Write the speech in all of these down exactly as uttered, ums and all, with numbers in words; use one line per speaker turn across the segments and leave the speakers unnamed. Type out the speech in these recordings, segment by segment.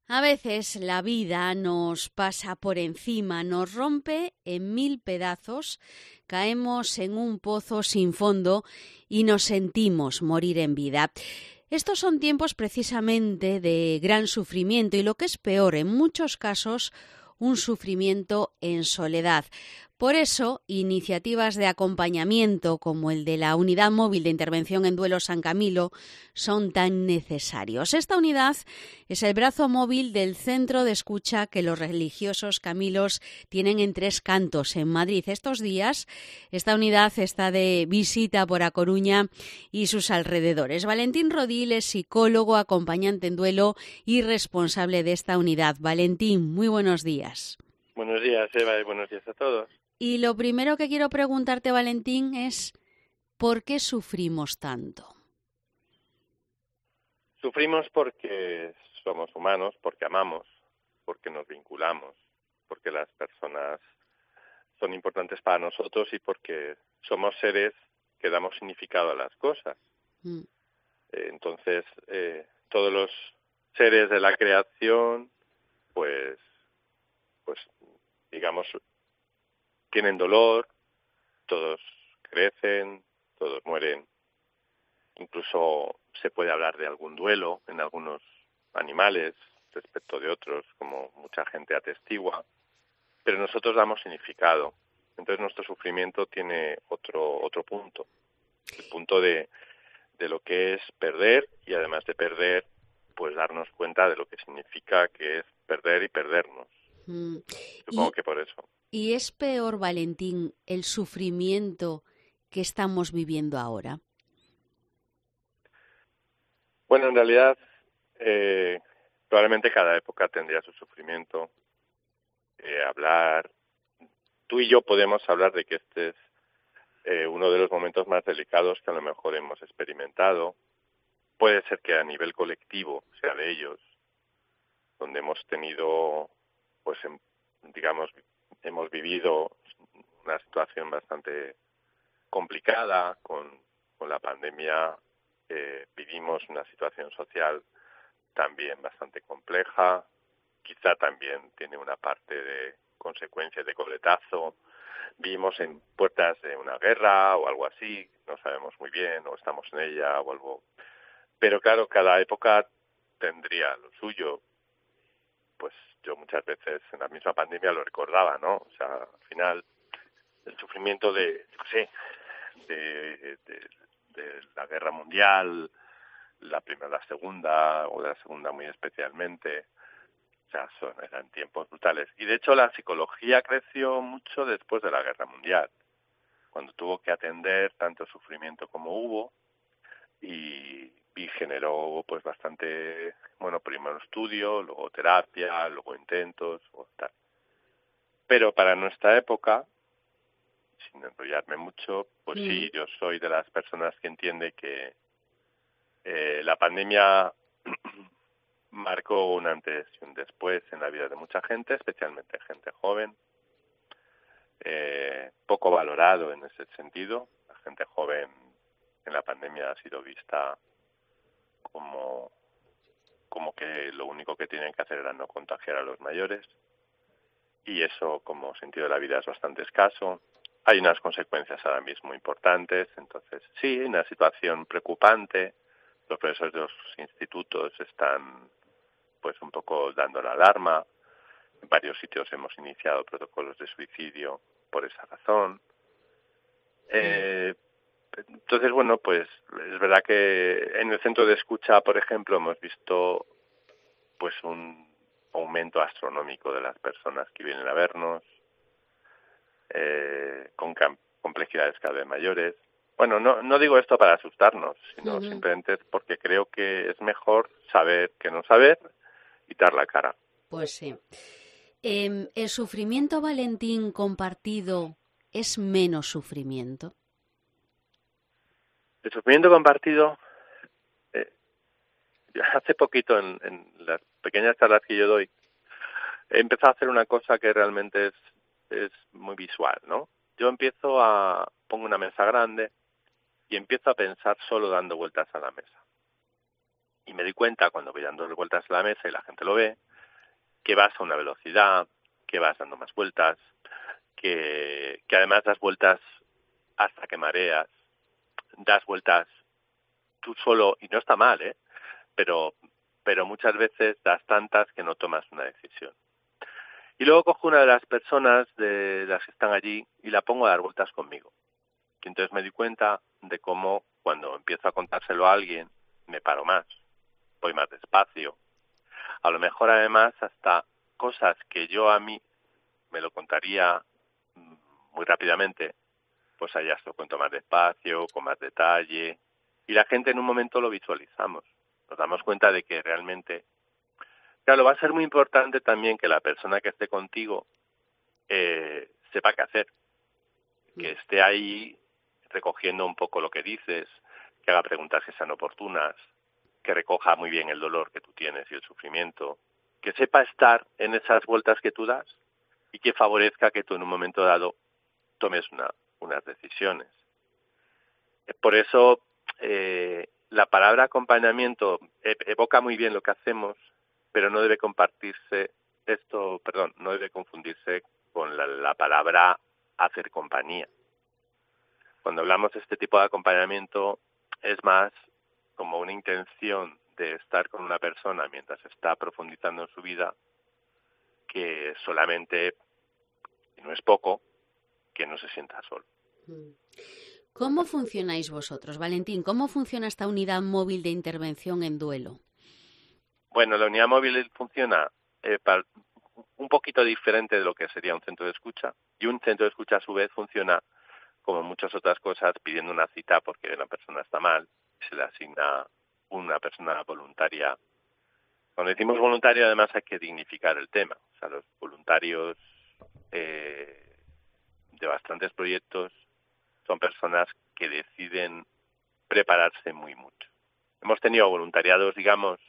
A veces la vida nos pasa por encima, nos rompe en mil pedazos, caemos en un pozo sin fondo y nos sentimos morir en vida. Estos son tiempos precisamente de gran sufrimiento y, lo que es peor, en muchos casos, un sufrimiento en soledad. Por eso, iniciativas de acompañamiento como el de la Unidad Móvil de Intervención en Duelo San Camilo son tan necesarios. Esta unidad es el brazo móvil del centro de escucha que los religiosos camilos tienen en Tres Cantos, en Madrid. Estos días, esta unidad está de visita por A Coruña y sus alrededores. Valentín Rodil es psicólogo, acompañante en duelo y responsable de esta unidad. Valentín, muy buenos días.
Buenos días, Eva, y buenos días a todos.
Y lo primero que quiero preguntarte, Valentín, es ¿por qué sufrimos tanto?
Sufrimos porque somos humanos, porque amamos, porque nos vinculamos, porque las personas son importantes para nosotros y porque somos seres que damos significado a las cosas. Mm. Eh, entonces, eh, todos los seres de la creación, pues, pues, digamos, tienen dolor, todos crecen, todos mueren. Incluso se puede hablar de algún duelo en algunos animales respecto de otros, como mucha gente atestigua, pero nosotros damos significado. Entonces nuestro sufrimiento tiene otro otro punto, el punto de, de lo que es perder, y además de perder, pues darnos cuenta de lo que significa que es perder y perdernos. Mm. Supongo y... que por eso.
¿Y es peor, Valentín, el sufrimiento que estamos viviendo ahora?
Bueno, en realidad, eh, probablemente cada época tendría su sufrimiento. Eh, hablar, tú y yo podemos hablar de que este es eh, uno de los momentos más delicados que a lo mejor hemos experimentado. Puede ser que a nivel colectivo sea de ellos, donde hemos tenido, pues, en, digamos, hemos vivido una situación bastante complicada con, con la pandemia. Eh, vivimos una situación social también bastante compleja, quizá también tiene una parte de consecuencias de coletazo. Vivimos en puertas de una guerra o algo así, no sabemos muy bien, o estamos en ella o algo. Pero claro, cada época tendría lo suyo. Pues yo muchas veces en la misma pandemia lo recordaba, ¿no? O sea, al final, el sufrimiento de, yo qué sé, de, de, de la guerra mundial, la primera, la segunda, o de la segunda muy especialmente, o sea, son, eran tiempos brutales. Y de hecho la psicología creció mucho después de la guerra mundial, cuando tuvo que atender tanto sufrimiento como hubo, y, y generó pues bastante, bueno, primero estudio, luego terapia, luego intentos, o tal. Pero para nuestra época, sin enrollarme mucho, pues sí, sí yo soy de las personas que entiende que eh, la pandemia marcó un antes y un después en la vida de mucha gente, especialmente gente joven, eh, poco valorado en ese sentido. La gente joven en la pandemia ha sido vista como, como que lo único que tienen que hacer era no contagiar a los mayores, y eso como sentido de la vida es bastante escaso. Hay unas consecuencias ahora mismo importantes, entonces sí, una situación preocupante. Los profesores de los institutos están pues un poco dando la alarma. En varios sitios hemos iniciado protocolos de suicidio por esa razón. Eh, entonces, bueno, pues es verdad que en el centro de escucha, por ejemplo, hemos visto pues un aumento astronómico de las personas que vienen a vernos, eh, con complejidades cada vez mayores. Bueno, no, no digo esto para asustarnos, sino uh-huh. simplemente porque creo que es mejor saber que no saber y dar la cara.
Pues sí. Eh, ¿El sufrimiento, Valentín, compartido es menos sufrimiento?
El sufrimiento compartido, eh, hace poquito en, en las pequeñas charlas que yo doy, he empezado a hacer una cosa que realmente es, es muy visual, ¿no? Yo empiezo a, pongo una mesa grande y empiezo a pensar solo dando vueltas a la mesa. Y me di cuenta cuando voy dando vueltas a la mesa y la gente lo ve, que vas a una velocidad, que vas dando más vueltas, que, que además das vueltas hasta que mareas, das vueltas tú solo, y no está mal, ¿eh? Pero, pero muchas veces das tantas que no tomas una decisión. Y luego cojo una de las personas de las que están allí y la pongo a dar vueltas conmigo. Y entonces me di cuenta de cómo cuando empiezo a contárselo a alguien, me paro más, voy más despacio. A lo mejor además hasta cosas que yo a mí me lo contaría muy rápidamente, pues allá se lo cuento más despacio, con más detalle. Y la gente en un momento lo visualizamos. Nos damos cuenta de que realmente... Claro, va a ser muy importante también que la persona que esté contigo eh, sepa qué hacer. Que esté ahí recogiendo un poco lo que dices, que haga preguntas que sean oportunas, que recoja muy bien el dolor que tú tienes y el sufrimiento, que sepa estar en esas vueltas que tú das y que favorezca que tú en un momento dado tomes una, unas decisiones. Por eso eh, la palabra acompañamiento evoca muy bien lo que hacemos, pero no debe compartirse esto, perdón, no debe confundirse con la, la palabra hacer compañía. Cuando hablamos de este tipo de acompañamiento es más como una intención de estar con una persona mientras está profundizando en su vida, que solamente, y no es poco, que no se sienta solo.
¿Cómo funcionáis vosotros, Valentín? ¿Cómo funciona esta unidad móvil de intervención en duelo?
Bueno, la unidad móvil funciona eh, para, un poquito diferente de lo que sería un centro de escucha, y un centro de escucha a su vez funciona como muchas otras cosas, pidiendo una cita porque la persona está mal, se le asigna una persona voluntaria. Cuando decimos voluntario, además hay que dignificar el tema. O sea, los voluntarios eh, de bastantes proyectos son personas que deciden prepararse muy mucho. Hemos tenido voluntariados, digamos,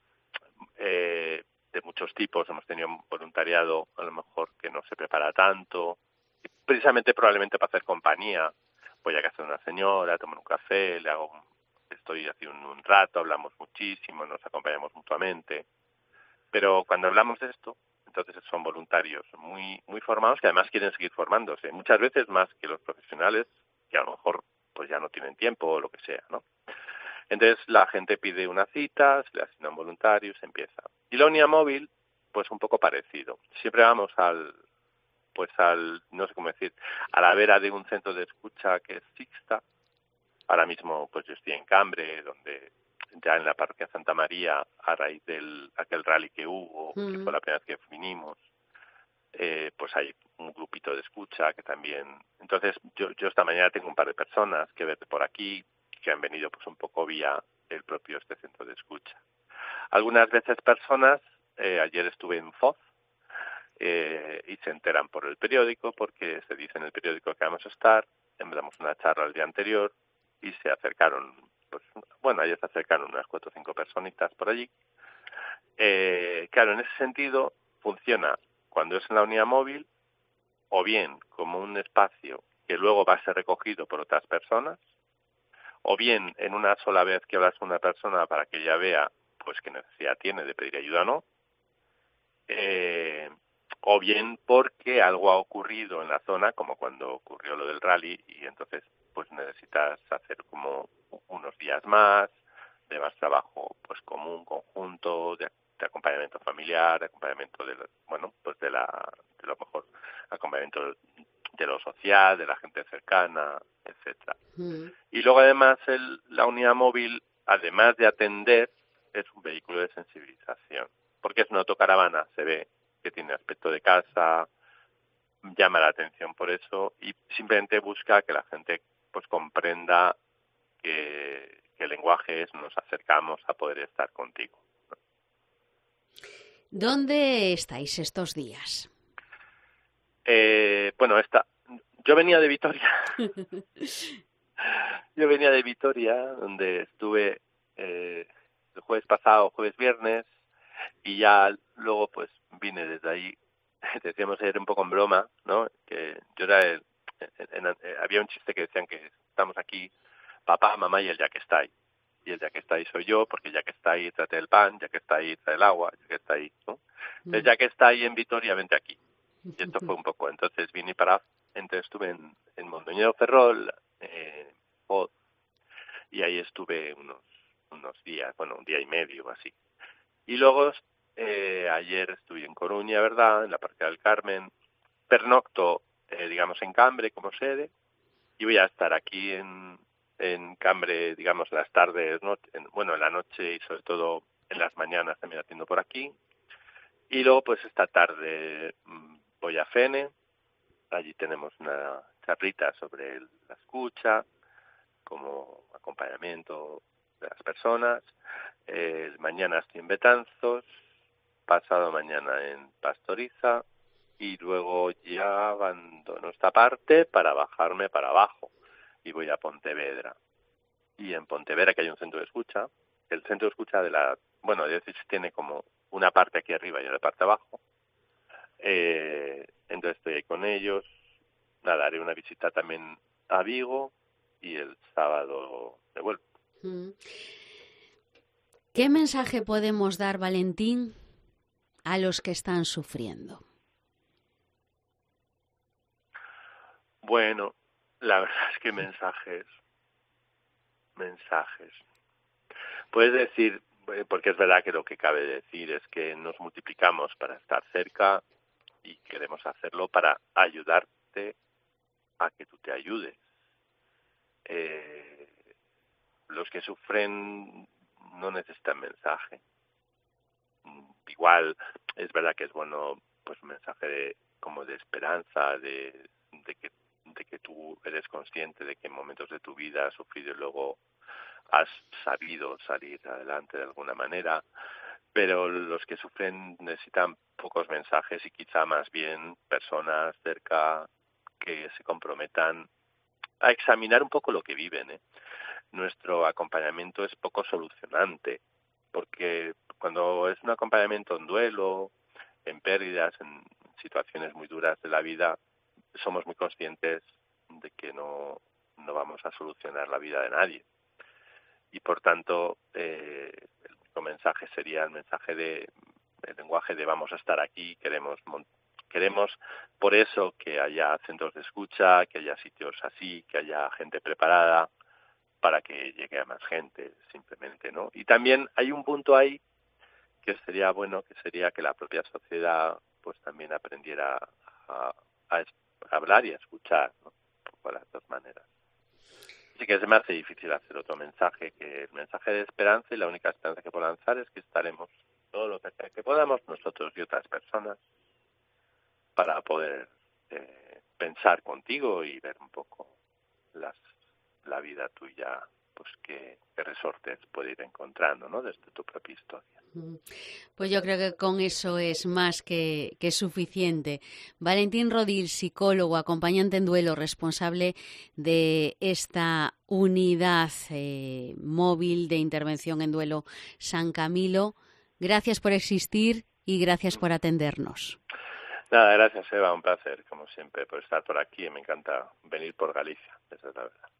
eh, de muchos tipos. Hemos tenido voluntariado, a lo mejor, que no se prepara tanto, precisamente probablemente para hacer compañía. Voy a casa de una señora, tomar un café, le hago un, estoy así un, un rato, hablamos muchísimo, nos acompañamos mutuamente. Pero cuando hablamos de esto, entonces son voluntarios muy muy formados que además quieren seguir formándose, muchas veces más que los profesionales, que a lo mejor pues ya no tienen tiempo o lo que sea, ¿no? Entonces la gente pide una cita, se le asignan voluntarios, se empieza. Y la unidad móvil, pues un poco parecido. Siempre vamos al pues al, no sé cómo decir, a la vera de un centro de escucha que es Sixta. Ahora mismo pues yo estoy en Cambre, donde ya en la parroquia Santa María, a raíz del aquel rally que hubo, mm. que fue la primera vez que vinimos, eh, pues hay un grupito de escucha que también... Entonces yo, yo esta mañana tengo un par de personas que ver por aquí, que han venido pues un poco vía el propio este centro de escucha. Algunas veces personas, eh, ayer estuve en Foz, Eh, y se enteran por el periódico, porque se dice en el periódico que vamos a estar, damos una charla el día anterior y se acercaron, pues bueno, ayer se acercaron unas cuatro o cinco personitas por allí. Eh, claro, en ese sentido funciona cuando es en la unidad móvil, o bien como un espacio que luego va a ser recogido por otras personas, o bien en una sola vez que hablas con una persona para que ella vea pues qué necesidad tiene de pedir ayuda o no, eh, o bien porque algo ha ocurrido en la zona, como cuando ocurrió lo del rally, y entonces pues necesitas hacer como unos días más, de más trabajo pues común, conjunto, de, de acompañamiento familiar, de acompañamiento de, bueno, pues de la, de lo mejor, acompañamiento de lo social, de la gente cercana, etcétera. Mm. Y luego además el, la unidad móvil, además de atender, es un vehículo de sensibilización, porque es una autocaravana, se ve que tiene aspecto de casa, llama la atención por eso y simplemente busca que la gente pues comprenda que, que el lenguaje es nos acercamos a poder estar contigo.
¿Dónde estáis estos días?
Eh, bueno, esta, yo venía de Vitoria. yo venía de Vitoria, donde estuve eh, el jueves pasado, jueves viernes, y ya luego pues vine desde ahí. Decíamos ayer un poco en broma, ¿no? Que yo era el, en, en, en, había un chiste que decían que estamos aquí papá, mamá y el ya que está ahí. Y el ya que está ahí soy yo, porque ya que está ahí trae el pan, ya que está ahí trae el agua, ya que está ahí, ¿no? Entonces, ya que está ahí en Vitoria, vente aquí. Y esto fue un poco. Entonces vine para... Entonces estuve en, en Mondoñedo Ferrol, eh, Oz, y ahí estuve unos unos días, bueno, un día y medio o así. Y luego, eh, ayer estuve en Coruña, ¿verdad?, en la Parque del Carmen. Pernocto, eh, digamos, en Cambre como sede, y voy a estar aquí en, en Cambre, digamos, las tardes, ¿no? En, bueno, en la noche y sobre todo en las mañanas también haciendo por aquí. Y luego, pues esta tarde mmm, voy a Fene, allí tenemos una charlita sobre la escucha, como acompañamiento de las personas. Eh, mañana estoy en Betanzos, pasado mañana en Pastoriza, y luego ya abandono esta parte para bajarme para abajo y voy a Pontevedra. Y en Pontevedra, que hay un centro de escucha, el centro de escucha de la, bueno, de decir, tiene como una parte aquí arriba y una parte abajo. Eh, entonces estoy ahí con ellos. Nada, haré una visita también a Vigo y el sábado de vuelta.
¿Qué mensaje podemos dar, Valentín, a los que están sufriendo?
Bueno, la verdad es que mensajes, mensajes. Puedes decir, porque es verdad que lo que cabe decir es que nos multiplicamos para estar cerca y queremos hacerlo para ayudarte a que tú te ayudes. Eh, los que sufren no necesitan mensaje. Igual es verdad que es bueno, pues un mensaje de, como de esperanza, de, de que de que tú eres consciente de que en momentos de tu vida has sufrido y luego has sabido salir adelante de alguna manera, pero los que sufren necesitan pocos mensajes y quizá más bien personas cerca que se comprometan a examinar un poco lo que viven, ¿eh? Nuestro acompañamiento es poco solucionante, porque cuando es un acompañamiento en duelo, en pérdidas, en situaciones muy duras de la vida, somos muy conscientes de que no, no vamos a solucionar la vida de nadie. Y por tanto, eh, el único mensaje sería el mensaje de, el lenguaje de vamos a estar aquí, queremos queremos por eso que haya centros de escucha, que haya sitios así, que haya gente preparada para que llegue a más gente, simplemente, ¿no? Y también hay un punto ahí que sería bueno, que sería que la propia sociedad pues también aprendiera a, a, a hablar y a escuchar, ¿no? Por las dos maneras. Así que se me hace difícil hacer otro mensaje que el mensaje de esperanza, y la única esperanza que puedo lanzar es que estaremos todo lo que, que podamos nosotros y otras personas para poder eh, pensar contigo y ver un poco las, la vida tuya, pues qué, qué resortes puede ir encontrando, ¿no?, desde tu propia historia.
Pues yo creo que con eso es más que, que suficiente. Valentín Rodil, psicólogo, acompañante en duelo, responsable de esta unidad eh, móvil de intervención en duelo San Camilo. Gracias por existir y gracias por atendernos.
Nada, gracias, Eva, un placer, como siempre, por estar por aquí. Me encanta venir por Galicia, esa es la verdad.